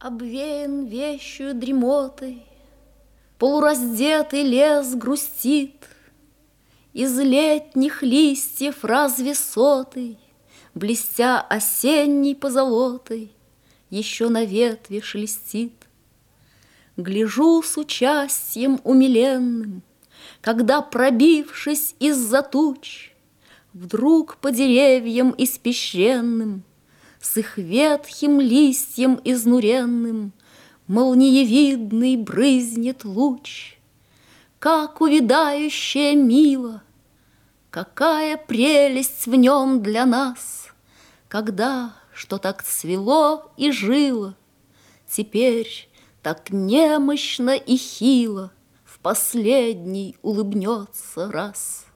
Обвеян вещью дремотой, полураздетый лес грустит. Из летних листьев разве сотый, блестя осенней позолотой, еще на ветве шелестит. Гляжу с участием умиленным, когда, пробившись из-за туч, вдруг по деревьям испещренным с их ветхим листьем изнуренным молниевидный брызнет луч. Как увядающее мило, какая прелесть в нем для нас, когда, что так цвело и жило, теперь так немощно и хило в последний улыбнется раз.